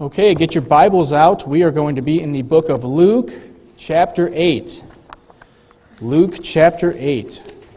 Okay, get your Bibles out. We are going to be in the book of Luke, chapter 8. Luke, chapter 8.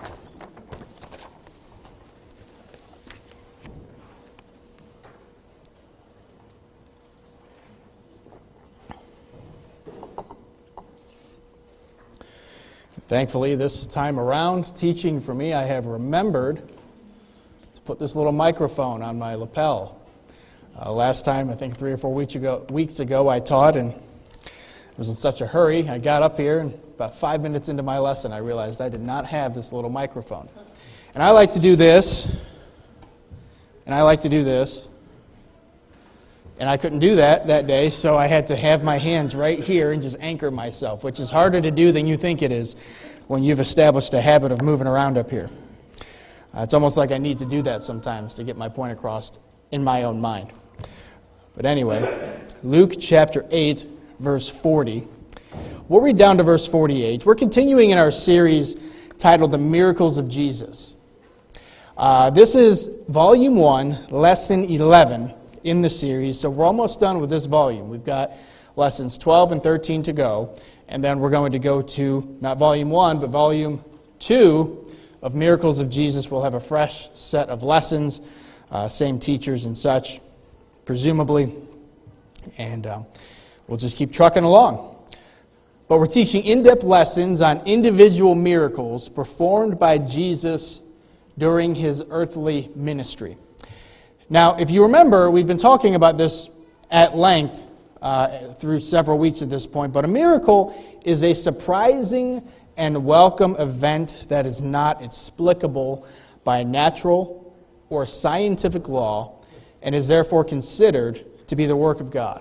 Thankfully, this time around, teaching for me, I have remembered to put this little microphone on my lapel. Last time, I think 3 or 4 weeks ago, I taught, and I was in such a hurry. I got up here, and about 5 minutes into my lesson, I realized I did not have this little microphone. And I like to do this, and I like to do this, and I couldn't do that day, so I had to have my hands right here and just anchor myself, which is harder to do than you think it is when you've established a habit of moving around up here. It's almost like I need to do that sometimes to get my point across in my own mind. But anyway, Luke chapter 8, verse 40. We'll read down to verse 48. We're continuing in our series titled The Miracles of Jesus. This is volume 1, lesson 11 in the series, so we're almost done with this volume. We've got lessons 12 and 13 to go, and then we're going to go to, not volume 1, but volume 2 of Miracles of Jesus. We'll have a fresh set of lessons, same teachers and such, presumably, and we'll just keep trucking along. But we're teaching in-depth lessons on individual miracles performed by Jesus during his earthly ministry. Now, if you remember, we've been talking about this at length through several weeks at this point, but a miracle is a surprising and welcome event that is not explicable by natural or scientific law and is therefore considered to be the work of God.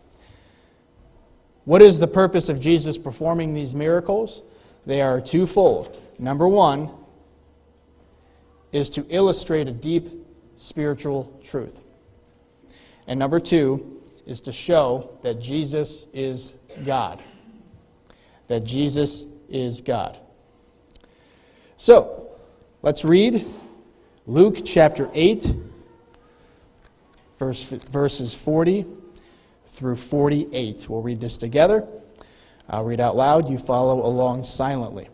What is the purpose of Jesus performing these miracles? They are twofold. Number one is to illustrate a deep spiritual truth. And number two is to show that Jesus is God. That Jesus is God. So, let's read Luke chapter 8, verses 40 through 48. We'll read this together. I'll read out loud. You follow along silently.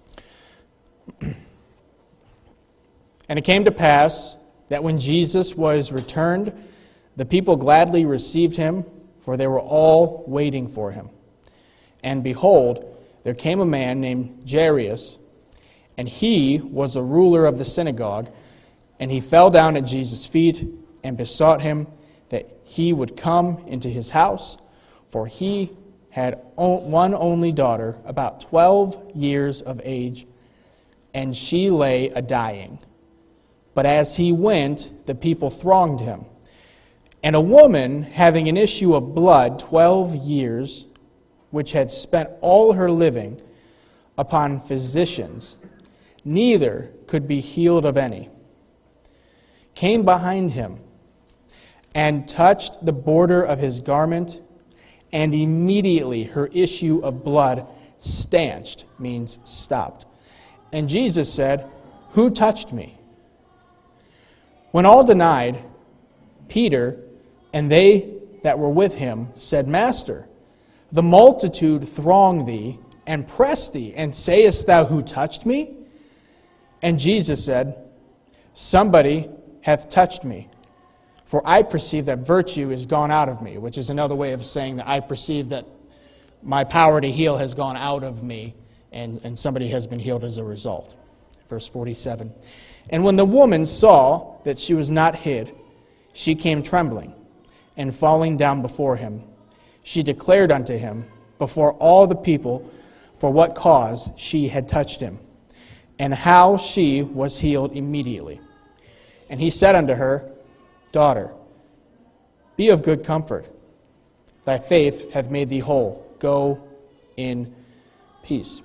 And it came to pass that when Jesus was returned, the people gladly received him, for they were all waiting for him. And behold, there came a man named Jairus, and he was a ruler of the synagogue, and he fell down at Jesus' feet and besought him that he would come into his house, for he had one only daughter, about 12 years of age, and she lay a-dying. But as he went, the people thronged him. And a woman having an issue of blood 12 years, which had spent all her living upon physicians, neither could be healed of any, came behind him and touched the border of his garment, and immediately her issue of blood stanched, means stopped. And Jesus said, "Who touched me?" When all denied, Peter and they that were with him said, "Master, the multitude throng thee and press thee, and sayest thou, Who touched me?" And Jesus said, "Somebody hath touched me, for I perceive that virtue is gone out of me," which is another way of saying that I perceive that my power to heal has gone out of me, and somebody has been healed as a result. Verse 47. And when the woman saw that she was not hid, she came trembling, and falling down before him, she declared unto him before all the people for what cause she had touched him, and how she was healed immediately. And he said unto her, "Daughter, be of good comfort. Thy faith hath made thee whole. Go in peace."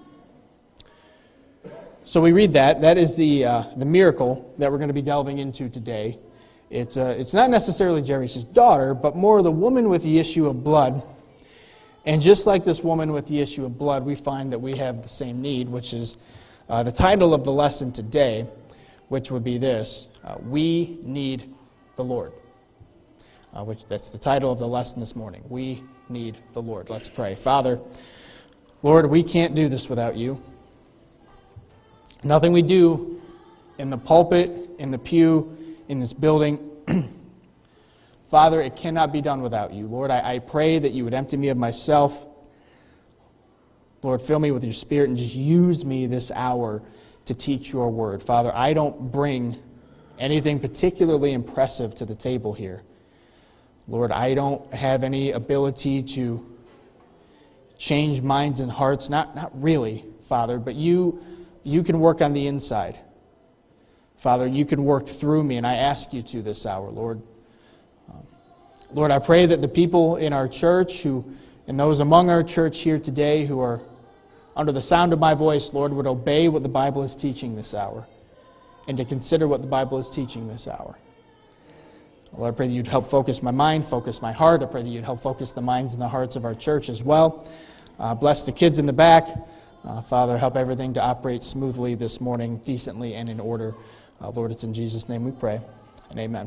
So we read that. That is the miracle that we're going to be delving into today. It's not necessarily Jairus' daughter, but more the woman with the issue of blood. And just like this woman with the issue of blood, we find that we have the same need, which is the title of the lesson today, which would be this: we need the Lord. which that's the title of the lesson this morning. We need the Lord. Let's pray. Father, Lord, we can't do this without you. Nothing we do in the pulpit, in the pew, in this building, Father, it cannot be done without you. Lord, I pray that you would empty me of myself. Lord, fill me with your Spirit and just use me this hour to teach your word. Father, I don't bring anything particularly impressive to the table here. Lord, I don't have any ability to change minds and hearts. Not really, Father, but you can work on the inside. Father, you can work through me, and I ask you to this hour, Lord. Lord, I pray that the people in our church and those among our church here today who are under the sound of my voice, Lord, would obey what the Bible is teaching this hour and to consider what the Bible is teaching this hour. Lord, I pray that you'd help focus my mind, focus my heart. I pray that you'd help focus the minds and the hearts of our church as well. Bless the kids in the back. Father, help everything to operate smoothly this morning, decently and in order. Lord, it's in Jesus' name we pray, and amen.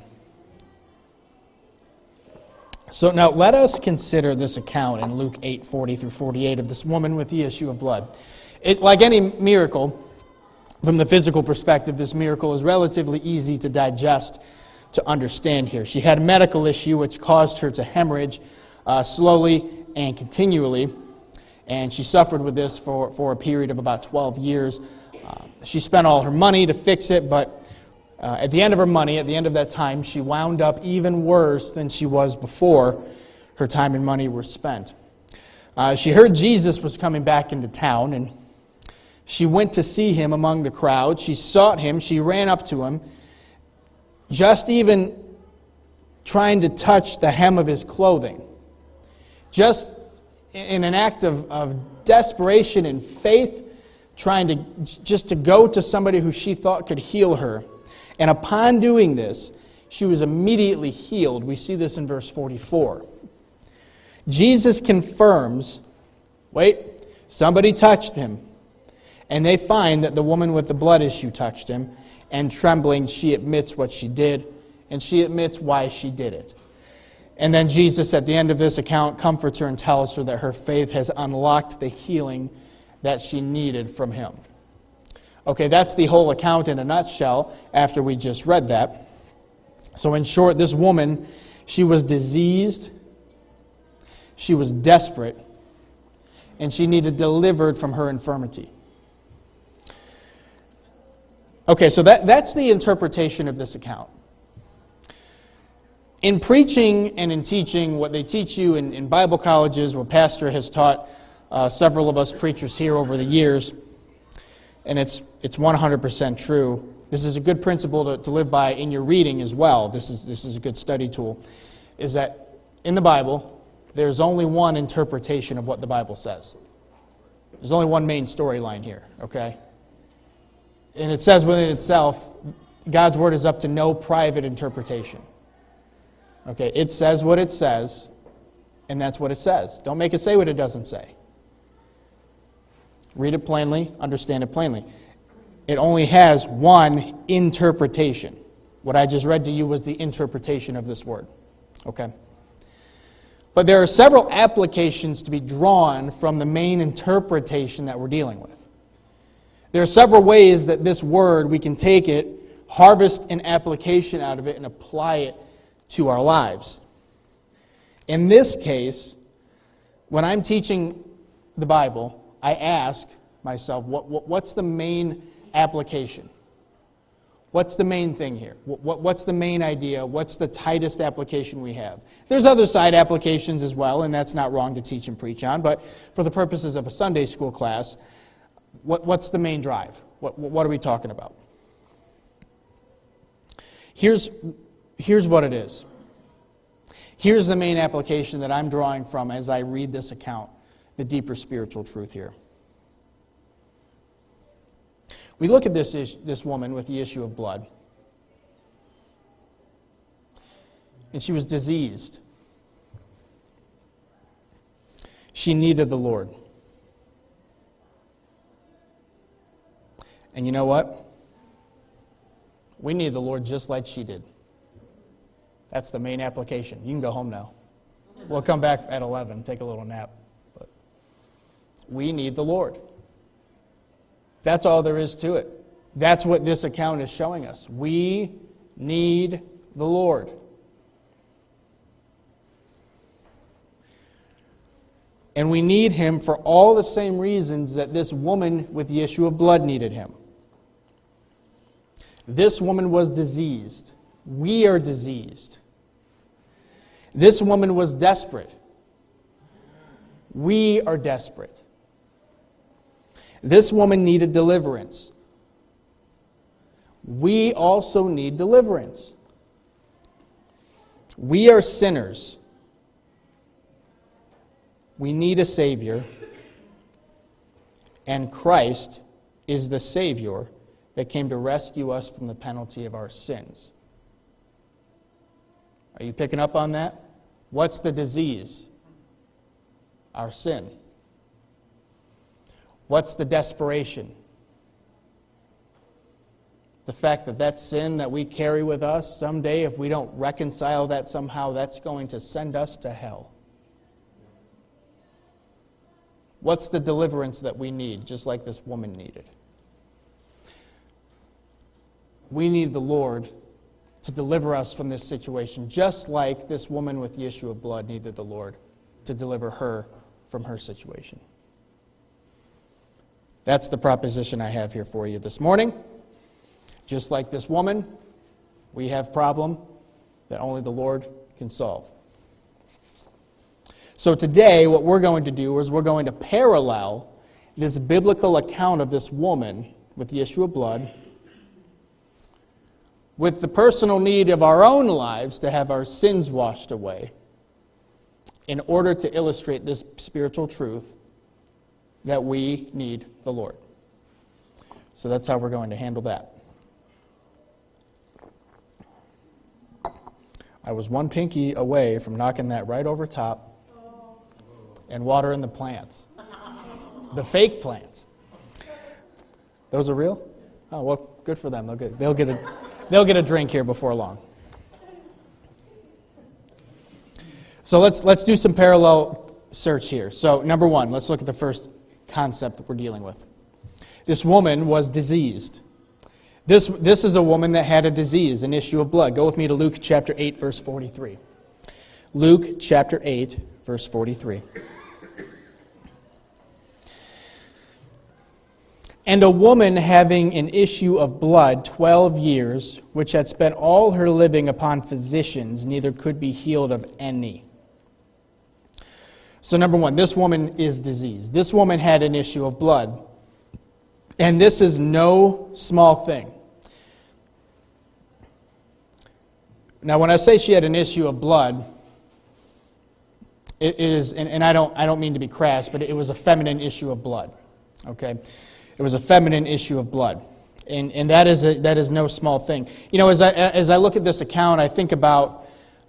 So now let us consider this account in Luke 8:40 through 48 of this woman with the issue of blood. Like any miracle, from the physical perspective, this miracle is relatively easy to digest, to understand here. She had a medical issue which caused her to hemorrhage slowly and continually, and she suffered with this for a period of about 12 years. She spent all her money to fix it, but at the end of her money, at the end of that time, she wound up even worse than she was before her time and money were spent. She heard Jesus was coming back into town, and she went to see him among the crowd. She sought him. She ran up to him, just even trying to touch the hem of his clothing. Just in an act of desperation and faith, trying to go to somebody who she thought could heal her. And upon doing this, she was immediately healed. We see this in verse 44. Jesus confirms, somebody touched him. And they find that the woman with the blood issue touched him. And trembling, she admits what she did. And she admits why she did it. And then Jesus, at the end of this account, comforts her and tells her that her faith has unlocked the healing that she needed from him. Okay, that's the whole account in a nutshell after we just read that. So in short, this woman, she was diseased, she was desperate, and she needed delivered from her infirmity. Okay, so that's the interpretation of this account. In preaching and in teaching, what they teach you in Bible colleges, what Pastor has taught several of us preachers here over the years, and it's 100% true. This is a good principle to live by in your reading as well. This is a good study tool. Is that in the Bible, there's only one interpretation of what the Bible says. There's only one main storyline here, okay? And it says within itself, God's Word is up to no private interpretation. Okay, it says what it says, and that's what it says. Don't make it say what it doesn't say. Read it plainly, understand it plainly. It only has one interpretation. What I just read to you was the interpretation of this word. Okay? But there are several applications to be drawn from the main interpretation that we're dealing with. There are several ways that this word, we can take it, harvest an application out of it, and apply it to our lives. In this case, when I'm teaching the Bible, I ask myself, what's the main application? What's the main thing here? What's the main idea? What's the tightest application we have? There's other side applications as well, and that's not wrong to teach and preach on, but for the purposes of a Sunday school class, what's the main drive? What are we talking about? Here's what it is. Here's the main application that I'm drawing from as I read this account, the deeper spiritual truth here. We look at this woman with the issue of blood. And she was diseased. She needed the Lord. And you know what? We need the Lord just like she did. That's the main application. You can go home now. We'll come back at 11, take a little nap. But we need the Lord. That's all there is to it. That's what this account is showing us. We need the Lord. And we need Him for all the same reasons that this woman with the issue of blood needed Him. This woman was diseased. We are diseased. This woman was desperate. We are desperate. This woman needed deliverance. We also need deliverance. We are sinners. We need a Savior. And Christ is the Savior that came to rescue us from the penalty of our sins. Are you picking up on that? What's the disease? Our sin. What's the desperation? The fact that that sin that we carry with us, someday if we don't reconcile that somehow, that's going to send us to hell. What's the deliverance that we need, just like this woman needed? We need the Lord to deliver us from this situation, just like this woman with the issue of blood needed the Lord to deliver her from her situation. That's the proposition I have here for you this morning. Just like this woman, we have a problem that only the Lord can solve. So today, what we're going to do is we're going to parallel this biblical account of this woman with the issue of blood with the personal need of our own lives to have our sins washed away in order to illustrate this spiritual truth that we need the Lord. So that's how we're going to handle that. I was one pinky away from knocking that right over top and watering the plants. The fake plants. Those are real? Oh, well, good for them. They'll get a drink here before long. So let's do some parallel search here. So number one, let's look at the first concept that we're dealing with. This woman was diseased. This is a woman that had a disease, an issue of blood. Go with me to Luke chapter 8, verse 43. Luke chapter 8, verse 43. And a woman having an issue of blood 12 years, which had spent all her living upon physicians, neither could be healed of any. So number one, this woman is diseased. This woman had an issue of blood. And this is no small thing. Now, when I say she had an issue of blood, it is, and I don't mean to be crass, but it was a feminine issue of blood. Okay? It was a feminine issue of blood. And that is no small thing. You know, as I look at this account, I think about,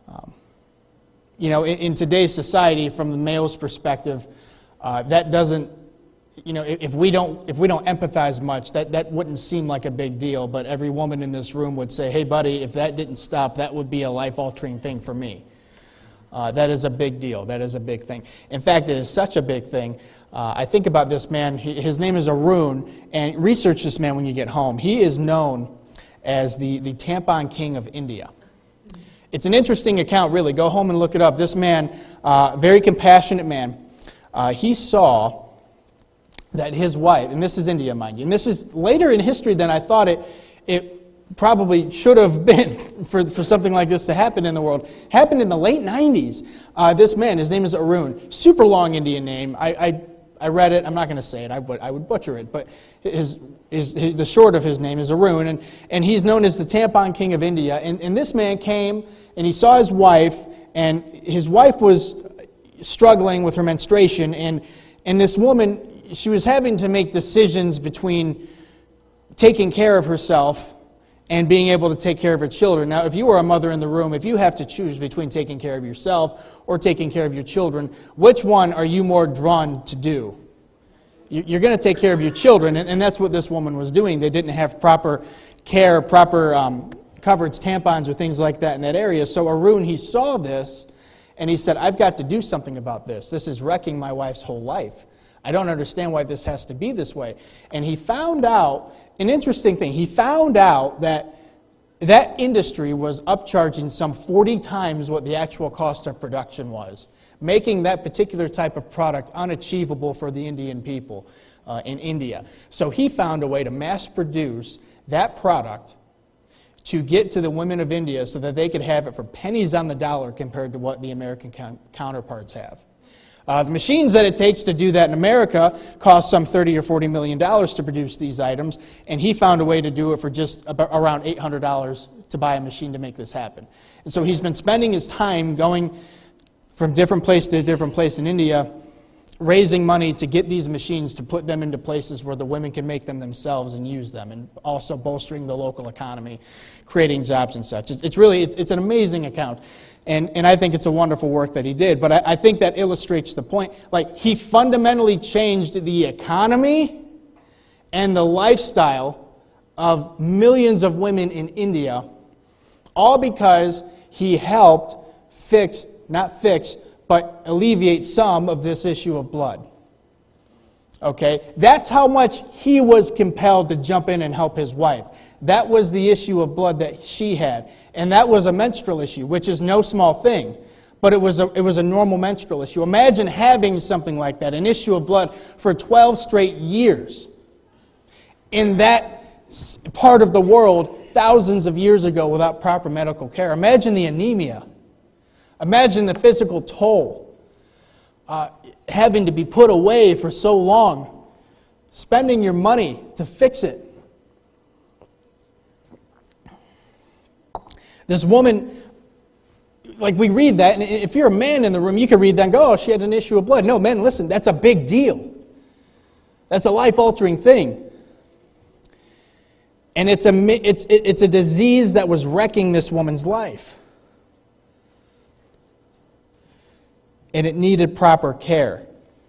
in today's society, from the male's perspective, that doesn't, if we don't empathize much, that wouldn't seem like a big deal. But every woman in this room would say, "Hey, buddy, if that didn't stop, that would be a life-altering thing for me." That is a big deal. That is a big thing. In fact, it is such a big thing. I think about this man. His name is Arun, and research this man when you get home. He is known as the tampon king of India. It's an interesting account, really. Go home and look it up. This man, very compassionate man, he saw that his wife, and this is India, mind you, and this is later in history than I thought it probably should have been for something like this to happen in the world. Happened in the late 90s. This man, his name is Arun, super long Indian name. I read it. I'm not going to say it. I would butcher it. But the short of his name is Arun, and he's known as the tampon king of India. And this man came and he saw his wife, and his wife was struggling with her menstruation, and this woman, she was having to make decisions between taking care of herself and being able to take care of her children. Now, if you are a mother in the room, if you have to choose between taking care of yourself or taking care of your children, which one are you more drawn to do? You're going to take care of your children, and that's what this woman was doing. They didn't have proper care, proper coverage, tampons, or things like that in that area. So Arun, he saw this, and he said, I've got to do something about this. This is wrecking my wife's whole life. I don't understand why this has to be this way. And he found out, an interesting thing, he found out that industry was upcharging some 40 times what the actual cost of production was, making that particular type of product unachievable for the Indian people in India. So he found a way to mass produce that product to get to the women of India so that they could have it for pennies on the dollar compared to what the American counterparts have. The machines that it takes to do that in America cost some $30 or $40 million to produce these items, and he found a way to do it for just around $800 to buy a machine to make this happen. And so he's been spending his time going from different place to different place in India, raising money to get these machines to put them into places where the women can make them themselves and use them, and also bolstering the local economy, creating jobs and such. It's an amazing account. And I think it's a wonderful work that he did. But I think that illustrates the point. Like, he fundamentally changed the economy and the lifestyle of millions of women in India, all because he helped but alleviate some of this issue of blood. Okay? That's how much he was compelled to jump in and help his wife. That was the issue of blood that she had. And that was a menstrual issue, which is no small thing. But it was a normal menstrual issue. Imagine having something like that, an issue of blood, for 12 straight years. In that part of the world, thousands of years ago, without proper medical care. Imagine the anemia. Imagine the physical toll. Having to be put away for so long. Spending your money to fix it. This woman, like, we read that, and if you're a man in the room, you can read that and go, oh, she had an issue of blood. No, men, listen, that's a big deal. That's a life-altering thing. And it's a disease that was wrecking this woman's life. And it needed proper care.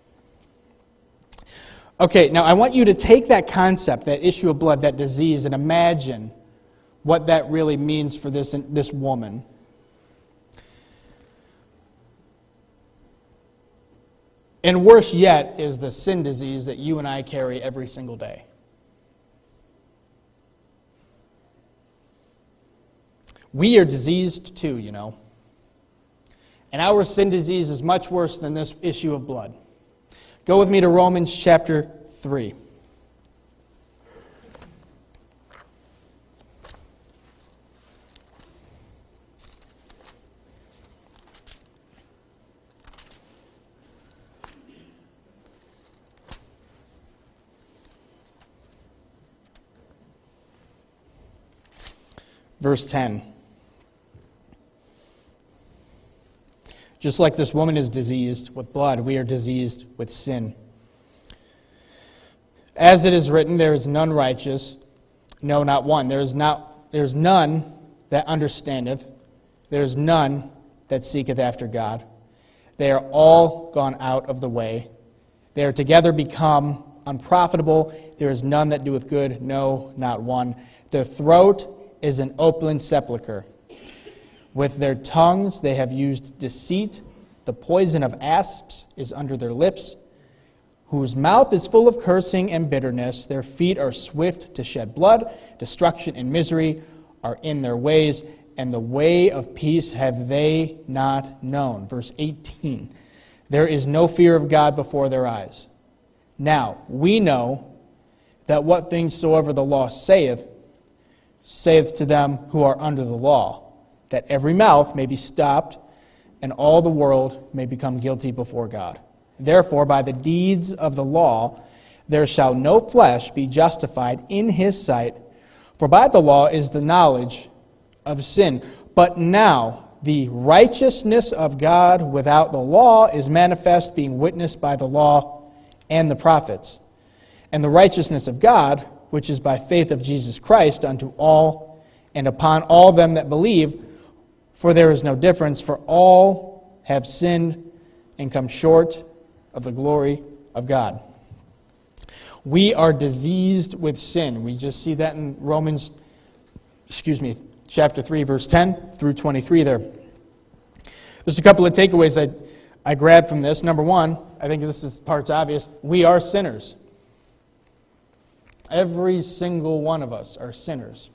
Okay, now I want you to take that concept, that issue of blood, that disease, and imagine what that really means for this woman. And worse yet is the sin disease that you and I carry every single day. We are diseased too, you know. And our sin disease is much worse than this issue of blood. Go with me to Romans chapter 3. Verse 10. Just like this woman is diseased with blood, we are diseased with sin. As it is written, there is none righteous, no, not one. There is none that understandeth. There is none that seeketh after God. They are all gone out of the way. They are together become unprofitable. There is none that doeth good, no, not one. Their throat is an open sepulchre. With their tongues they have used deceit. The poison of asps is under their lips, whose mouth is full of cursing and bitterness. Their feet are swift to shed blood. Destruction and misery are in their ways, and the way of peace have they not known. Verse 18. There is no fear of God before their eyes. Now, we know that what things soever the law saith to them who are under the law, that every mouth may be stopped, and all the world may become guilty before God. Therefore, by the deeds of the law, there shall no flesh be justified in his sight, for by the law is the knowledge of sin. But now the righteousness of God without the law is manifest, being witnessed by the law and the prophets. And the righteousness of God, which is by faith of Jesus Christ, unto all and upon all them that believe, for there is no difference, for all have sinned and come short of the glory of God. We are diseased with sin. We just see that in chapter 3, verse 10 through 23 there. There's a couple of takeaways I grabbed from this. Number one, I think part's obvious. We are sinners. Every single one of us are sinners.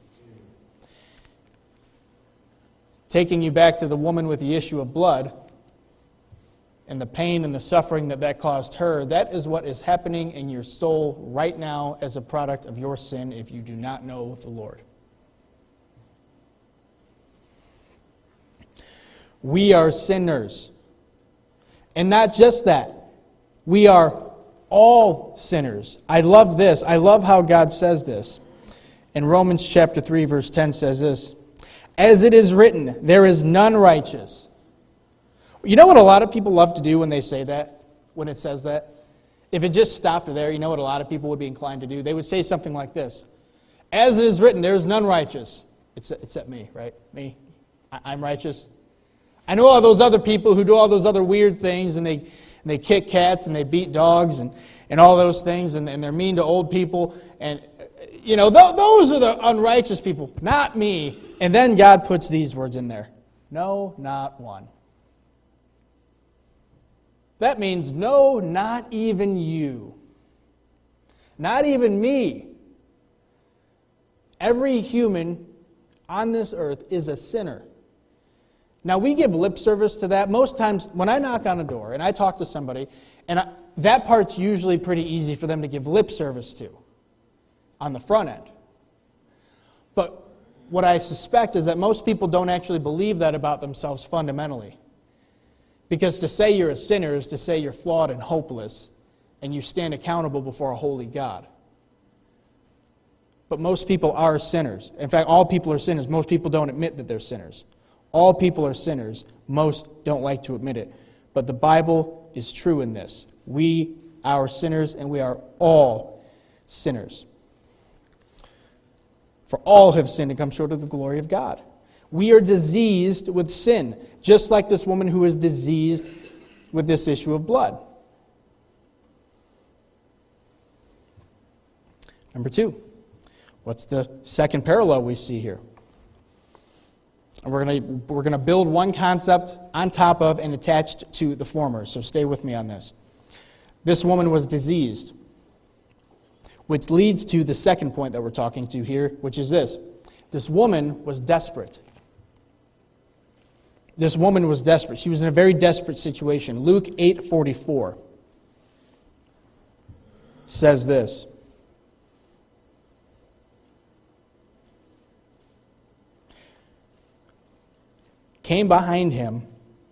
Taking you back to the woman with the issue of blood and the pain and the suffering that caused her, that is what is happening in your soul right now as a product of your sin if you do not know the Lord. We are sinners. And not just that. We are all sinners. I love this. I love how God says this. In Romans chapter 3, verse 10 says this, "As it is written, there is none righteous." You know what a lot of people love to do when they say that? When it says that? If it just stopped there, you know what a lot of people would be inclined to do? They would say something like this. "As it is written, there is none righteous." Except me, right? Me. I'm righteous. I know all those other people who do all those other weird things, and they kick cats, and they beat dogs, and all those things, and they're mean to old people. And, those are the unrighteous people, not me. And then God puts these words in there. No, not one. That means no, not even you. Not even me. Every human on this earth is a sinner. Now, we give lip service to that. Most times, when I knock on a door and I talk to somebody, that part's usually pretty easy for them to give lip service to on the front end. But what I suspect is that most people don't actually believe that about themselves fundamentally. Because to say you're a sinner is to say you're flawed and hopeless, and you stand accountable before a holy God. But most people are sinners. In fact, all people are sinners. Most people don't admit that they're sinners. All people are sinners. Most don't like to admit it. But the Bible is true in this. We are sinners, and we are all sinners. For all have sinned and come short of the glory of God. We are diseased with sin, just like this woman who is diseased with this issue of blood. Number two, what's the second parallel we see here? We're going to build one concept on top of and attached to the former, so stay with me on this. This woman was diseased, which leads to the second point that we're talking to here, which is this. This woman was desperate. This woman was desperate. She was in a very desperate situation. Luke 8:44 says this. Came behind him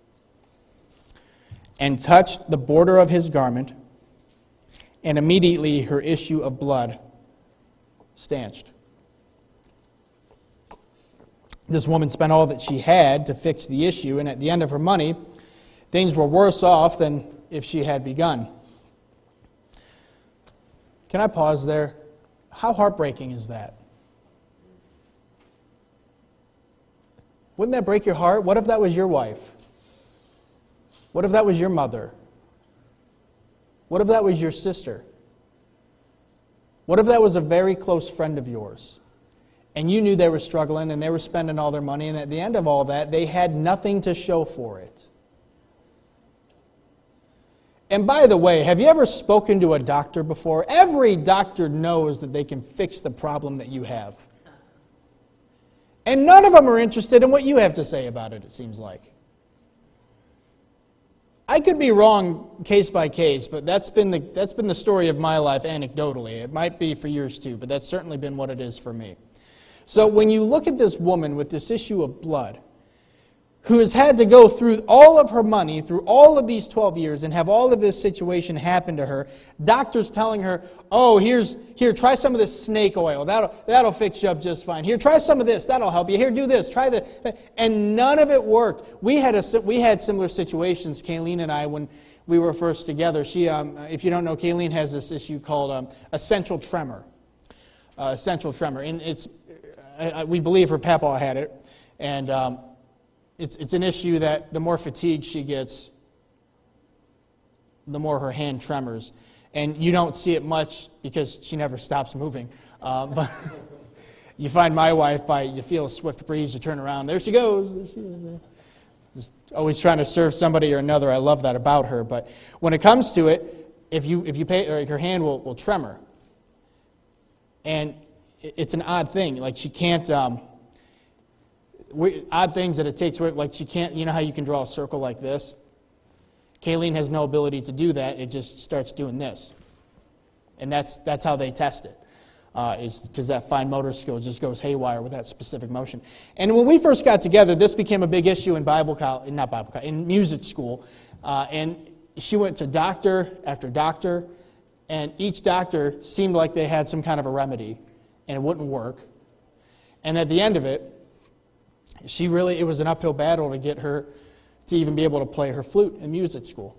and touched the border of his garment, and immediately her issue of blood stanched. This woman spent all that she had to fix the issue, and at the end of her money, things were worse off than if she had begun. Can I pause there? How heartbreaking is that? Wouldn't that break your heart? What if that was your wife? What if that was your mother? What if that was your sister? What if that was a very close friend of yours? And you knew they were struggling and they were spending all their money, and at the end of all that, they had nothing to show for it. And by the way, have you ever spoken to a doctor before? Every doctor knows that they can fix the problem that you have. And none of them are interested in what you have to say about it, it seems like. I could be wrong case by case, but that's been the story of my life anecdotally. It might be for yours too, but that's certainly been what it is for me. So when you look at this woman with this issue of blood, who has had to go through all of her money, through all of these 12 years, and have all of this situation happen to her, doctors telling her, oh, here, try some of this snake oil. That'll fix you up just fine. Here, try some of this. That'll help you. Here, do this. Try that. And none of it worked. We had similar situations, Kayleen and I, when we were first together. She, if you don't know, Kayleen has this issue called essential tremor. Essential tremor. And we believe her papa had it. And it's an issue that the more fatigued she gets, the more her hand tremors. And you don't see it much because she never stops moving. But You find my wife you feel a swift breeze, you turn around, there she goes. There she is. Just always trying to serve somebody or another. I love that about her. But when it comes to it, if you pay, her hand will tremor. And it's an odd thing. Like she can't, odd things that it takes, like she can't, you know how you can draw a circle like this? Kayleen has no ability to do that. It just starts doing this. And that's how they test it. Is because that fine motor skill just goes haywire with that specific motion. And when we first got together, this became a big issue in music school. And she went to doctor after doctor, and each doctor seemed like they had some kind of a remedy, and it wouldn't work. And at the end of it, it was an uphill battle to get her to even be able to play her flute in music school.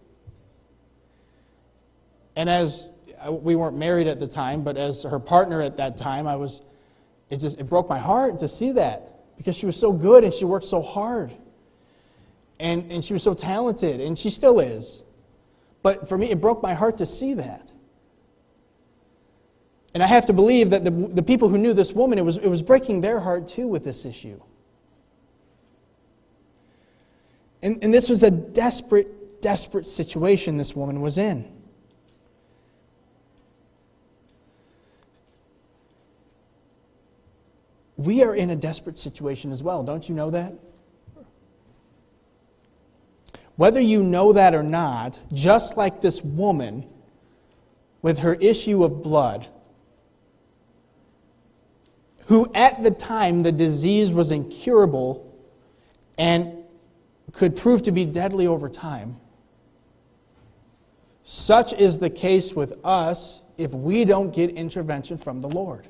And as we weren't married at the time, but as her partner at that time, it broke my heart to see that, because she was so good and she worked so hard. And she was so talented, and she still is. But for me, it broke my heart to see that. And I have to believe that the people who knew this woman, it was breaking their heart too with this issue. And this was a desperate, desperate situation this woman was in. We are in a desperate situation as well. Don't you know that? Whether you know that or not, just like this woman with her issue of blood, who at the time the disease was incurable and could prove to be deadly over time, such is the case with us if we don't get intervention from the Lord.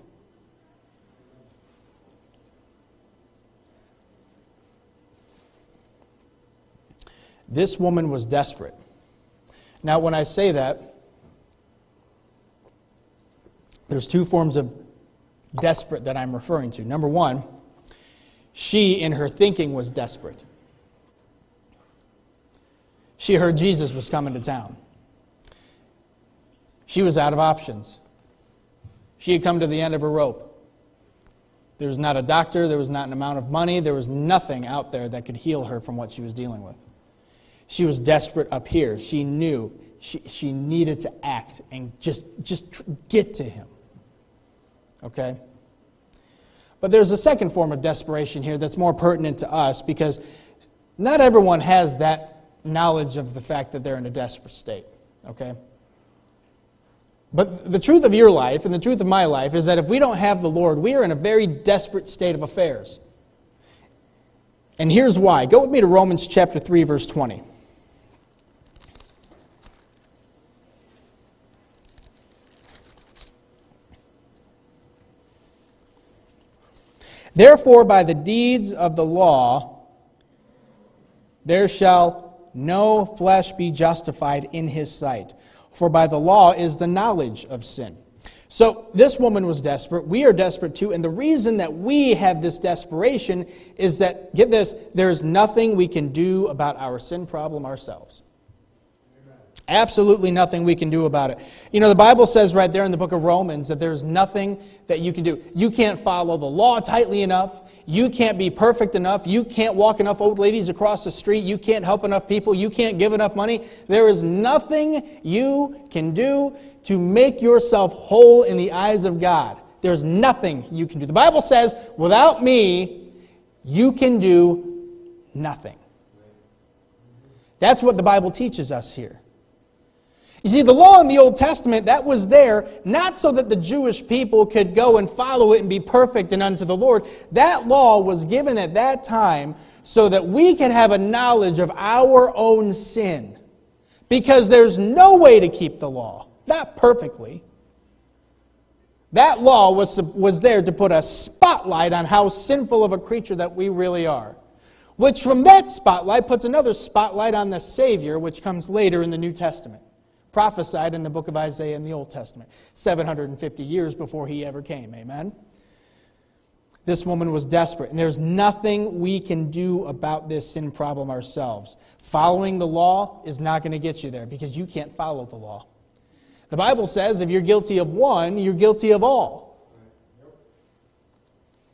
This woman was desperate. Now, when I say that, there's two forms of desperate that I'm referring to. Number one, she, in her thinking, was desperate. She heard Jesus was coming to town. She was out of options. She had come to the end of her rope. There was not a doctor, there was not an amount of money, there was nothing out there that could heal her from what she was dealing with. She was desperate up here. She knew she needed to act and just get to him. Okay? But there's a second form of desperation here that's more pertinent to us, because not everyone has that knowledge of the fact that they're in a desperate state. Okay? But the truth of your life and the truth of my life is that if we don't have the Lord, we are in a very desperate state of affairs. And here's why. Go with me to Romans chapter 3, verse 20. Therefore, by the deeds of the law, there shall no flesh be justified in his sight. For by the law is the knowledge of sin. So this woman was desperate. We are desperate too. And the reason that we have this desperation is that, get this, there's nothing we can do about our sin problem ourselves. Absolutely nothing we can do about it. You know, the Bible says right there in the book of Romans that there's nothing that you can do. You can't follow the law tightly enough. You can't be perfect enough. You can't walk enough old ladies across the street. You can't help enough people. You can't give enough money. There is nothing you can do to make yourself whole in the eyes of God. There's nothing you can do. The Bible says, without me, you can do nothing. That's what the Bible teaches us here. You see, the law in the Old Testament, that was there not so that the Jewish people could go and follow it and be perfect and unto the Lord. That law was given at that time so that we can have a knowledge of our own sin. Because there's no way to keep the law, not perfectly. That law was there to put a spotlight on how sinful of a creature that we really are. Which from that spotlight puts another spotlight on the Savior, which comes later in the New Testament. Prophesied in the book of Isaiah in the Old Testament, 750 years before he ever came. Amen? This woman was desperate, and there's nothing we can do about this sin problem ourselves. Following the law is not going to get you there, because you can't follow the law. The Bible says if you're guilty of one, you're guilty of all.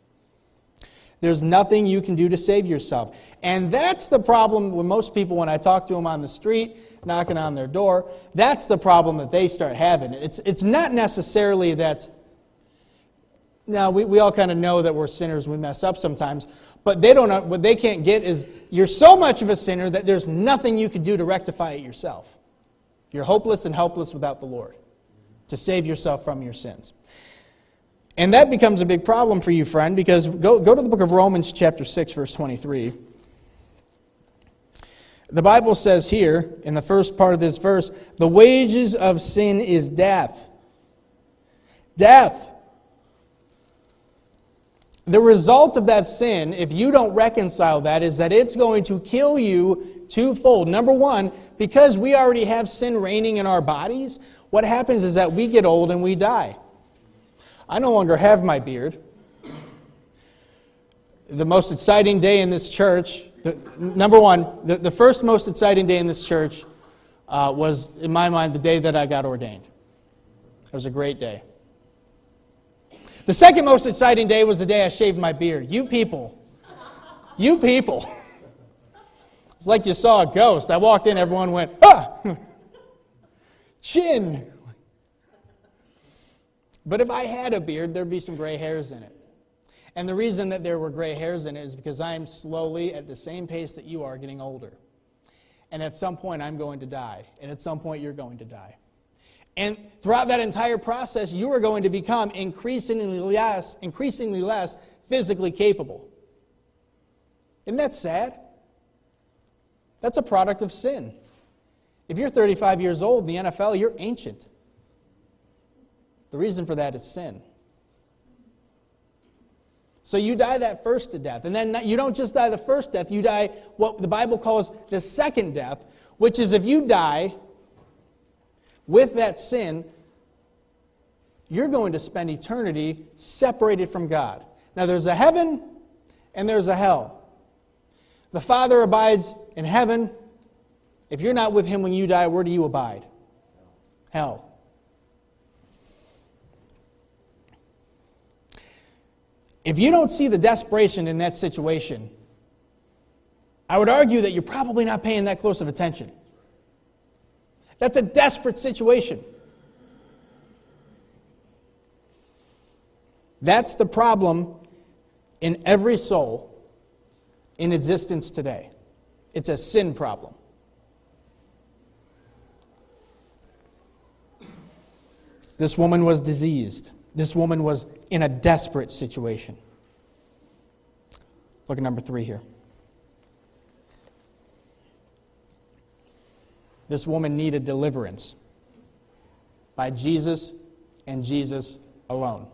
There's nothing you can do to save yourself. And that's the problem with most people when I talk to them on the street, knocking on their door. That's the problem that they start having. It's not necessarily that... Now, we all kind of know that we're sinners, we mess up sometimes, but they don't know, what they can't get is you're so much of a sinner that there's nothing you can do to rectify it yourself. You're hopeless and helpless without the Lord to save yourself from your sins. And that becomes a big problem for you, friend, because go to the book of Romans chapter 6, verse 23. The Bible says here, in the first part of this verse, the wages of sin is death. Death. The result of that sin, if you don't reconcile that, is that it's going to kill you twofold. Number one, because we already have sin reigning in our bodies, what happens is that we get old and we die. I no longer have my beard. The most exciting day in this church, number one, the first most exciting day in this church was, in my mind, the day that I got ordained. It was a great day. The second most exciting day was the day I shaved my beard. You people. It's like you saw a ghost. I walked in, everyone went, ah! Chin. But if I had a beard, there'd be some gray hairs in it. And the reason that there were gray hairs in it is because I'm slowly, at the same pace that you are, getting older. And at some point, I'm going to die. And at some point, you're going to die. And throughout that entire process, you are going to become increasingly less physically capable. Isn't that sad? That's a product of sin. If you're 35 years old in the NFL, you're ancient. The reason for that is sin. So you die that first death. And then you don't just die the first death, you die what the Bible calls the second death, which is if you die with that sin, you're going to spend eternity separated from God. Now there's a heaven and there's a hell. The Father abides in heaven. If you're not with Him when you die, where do you abide? Hell. If you don't see the desperation in that situation, I would argue that you're probably not paying that close of attention. That's a desperate situation. That's the problem in every soul in existence today. It's a sin problem. This woman was diseased. This woman was in a desperate situation. Look at number 3 here. This woman needed deliverance by Jesus and Jesus alone.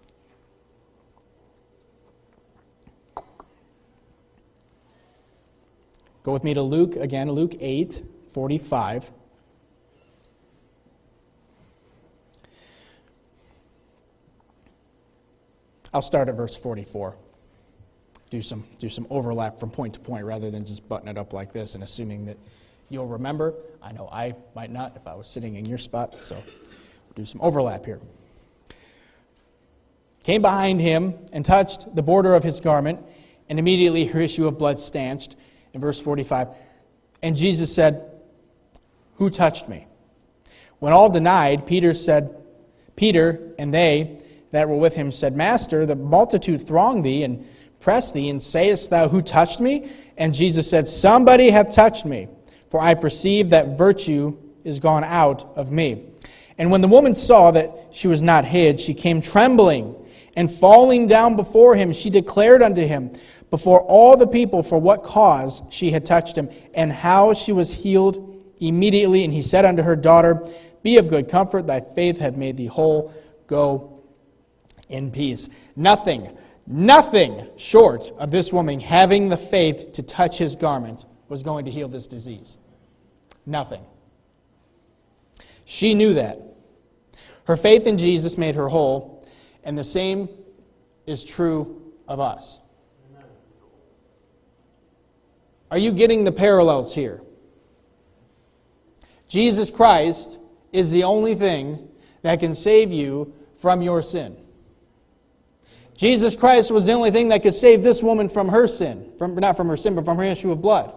Go with me to Luke, again, Luke 8:45. I'll start at verse 44. Do some overlap from point to point rather than just button it up like this and assuming that you'll remember. I know I might not if I was sitting in your spot, so we'll do some overlap here. Came behind him and touched the border of his garment, and immediately her issue of blood stanched. In verse 45, and Jesus said, "Who touched me?" When all denied, Peter and they that were with him said, "Master, the multitude throng thee and press thee, and sayest thou, Who touched me? And Jesus said, Somebody hath touched me, for I perceive that virtue is gone out of me. And when the woman saw that she was not hid, she came trembling, and falling down before him, she declared unto him before all the people for what cause she had touched him, and how she was healed immediately. And he said unto her, Daughter, be of good comfort, thy faith hath made thee whole. Go in peace. Nothing short of this woman having the faith to touch his garment was going to heal this disease. Nothing. She knew that. Her faith in Jesus made her whole, and the same is true of us. Are you getting the parallels here? Jesus Christ is the only thing that can save you from your sin. Jesus Christ was the only thing that could save this woman from her sin. Not from her sin, but from her issue of blood.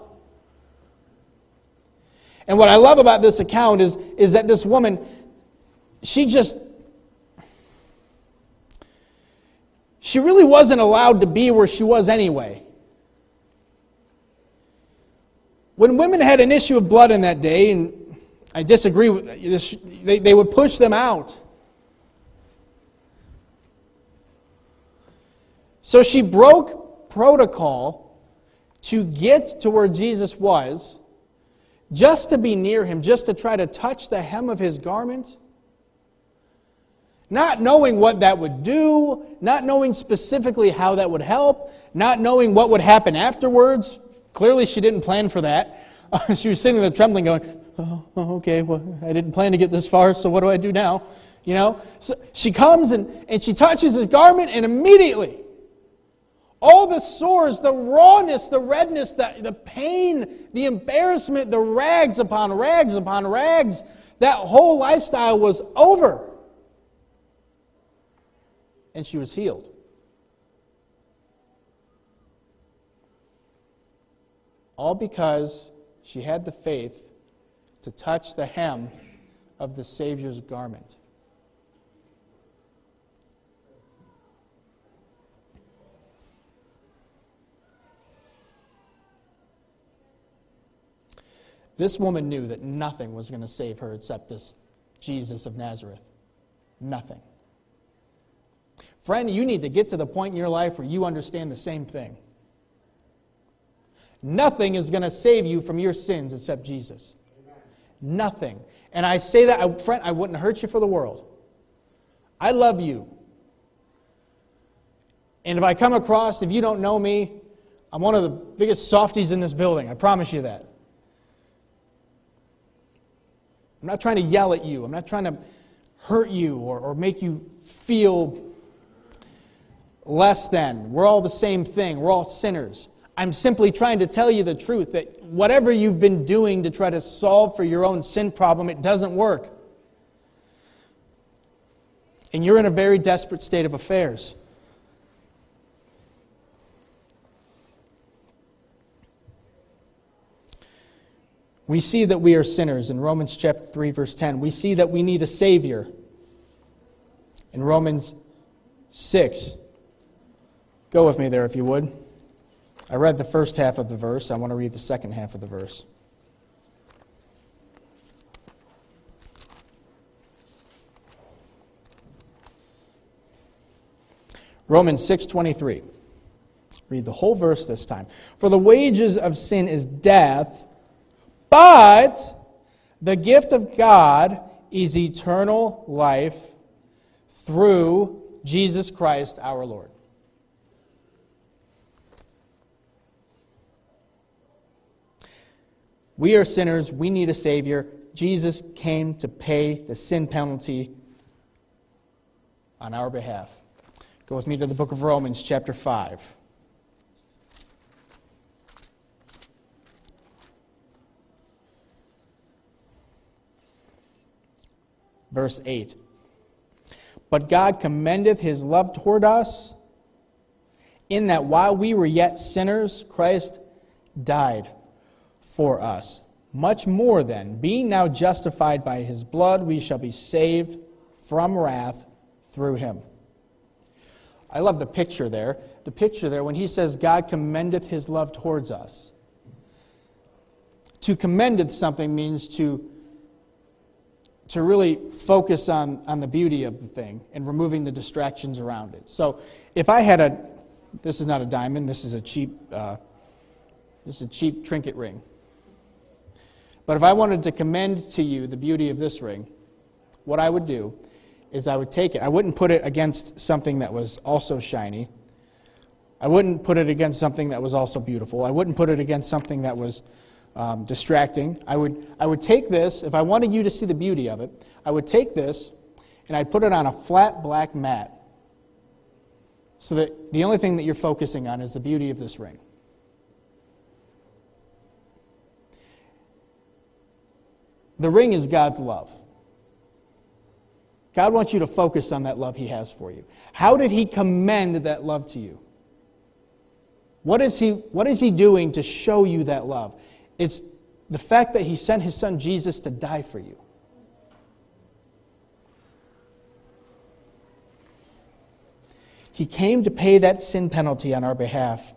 And what I love about this account is that this woman, she really wasn't allowed to be where she was anyway. When women had an issue of blood in that day, and I disagree with this, they would push them out. So she broke protocol to get to where Jesus was, just to be near him, just to try to touch the hem of his garment. Not knowing what that would do, not knowing specifically how that would help, not knowing what would happen afterwards. Clearly she didn't plan for that. She was sitting there trembling going, oh, okay, well, I didn't plan to get this far, so what do I do now? You know? So she comes and she touches his garment, and immediately all the sores, the rawness, the redness, the pain, the embarrassment, the rags upon rags upon rags, that whole lifestyle was over. And she was healed. All because she had the faith to touch the hem of the Savior's garment. This woman knew that nothing was going to save her except this Jesus of Nazareth. Nothing. Friend, you need to get to the point in your life where you understand the same thing. Nothing is going to save you from your sins except Jesus. Amen. Nothing. And I say that, friend, I wouldn't hurt you for the world. I love you. And if I come across, if you don't know me, I'm one of the biggest softies in this building. I promise you that. I'm not trying to yell at you. I'm not trying to hurt you or make you feel less than. We're all the same thing. We're all sinners. I'm simply trying to tell you the truth, that whatever you've been doing to try to solve for your own sin problem, it doesn't work. And you're in a very desperate state of affairs. We see that we are sinners in Romans chapter 3, verse 10. We see that we need a Savior in Romans 6. Go with me there if you would. I read the first half of the verse. I want to read the second half of the verse. Romans 6:23. Read the whole verse this time. For the wages of sin is death, but the gift of God is eternal life through Jesus Christ our Lord. We are sinners. We need a Savior. Jesus came to pay the sin penalty on our behalf. Go with me to the book of Romans, chapter 5. Verse 8. But God commendeth his love toward us, in that while we were yet sinners, Christ died for us. Much more then, being now justified by his blood, we shall be saved from wrath through him. I love the picture there. The picture there when he says God commendeth his love towards us. To commend something means to really focus on the beauty of the thing and removing the distractions around it. So if I had this is not a diamond, this is a cheap trinket ring. But if I wanted to commend to you the beauty of this ring, what I would do is I would take it. I wouldn't put it against something that was also shiny. I wouldn't put it against something that was also beautiful. I wouldn't put it against something that was distracting. I would take this, if I wanted you to see the beauty of it, I would take this and I'd put it on a flat black mat so that the only thing that you're focusing on is the beauty of this ring. The ring is God's love. God wants you to focus on that love He has for you. How did He commend that love to you? What is He doing to show you that love? It's the fact that He sent His Son Jesus to die for you. He came to pay that sin penalty on our behalf.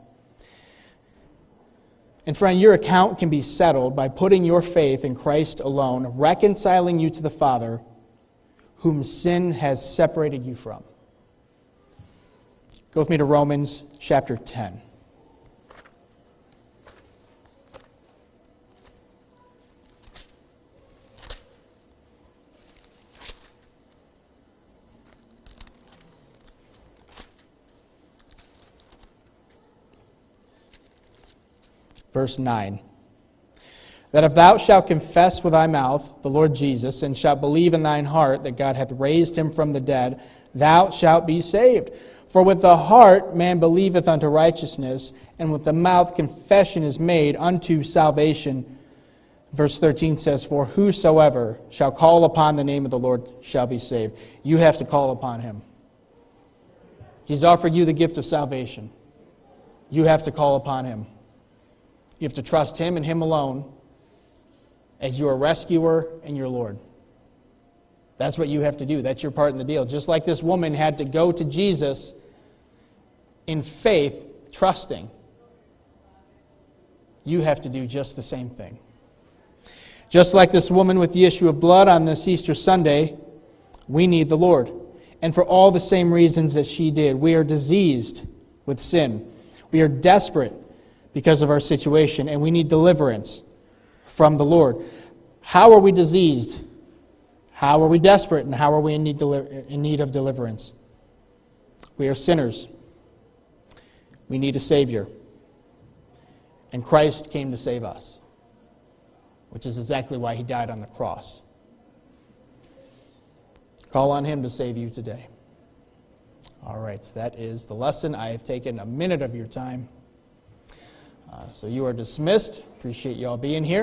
And friend, your account can be settled by putting your faith in Christ alone, reconciling you to the Father, whom sin has separated you from. Go with me to Romans chapter 10. Verse 9. That if thou shalt confess with thy mouth the Lord Jesus, and shalt believe in thine heart that God hath raised him from the dead, thou shalt be saved. For with the heart man believeth unto righteousness, and with the mouth confession is made unto salvation. Verse 13 says, For whosoever shall call upon the name of the Lord shall be saved. You have to call upon Him. He's offered you the gift of salvation. You have to call upon Him. You have to trust Him and Him alone as your rescuer and your Lord. That's what you have to do. That's your part in the deal. Just like this woman had to go to Jesus in faith, trusting, you have to do just the same thing. Just like this woman with the issue of blood on this Easter Sunday, we need the Lord. And for all the same reasons that she did. We are diseased with sin. We are desperate because of our situation, and we need deliverance from the Lord. How are we diseased? How are we desperate? And how are we in need of deliverance? We are sinners. We need a Savior. And Christ came to save us, which is exactly why He died on the cross. Call on Him to save you today. All right, that is the lesson. I have taken a minute of your time. So you are dismissed. Appreciate you all being here.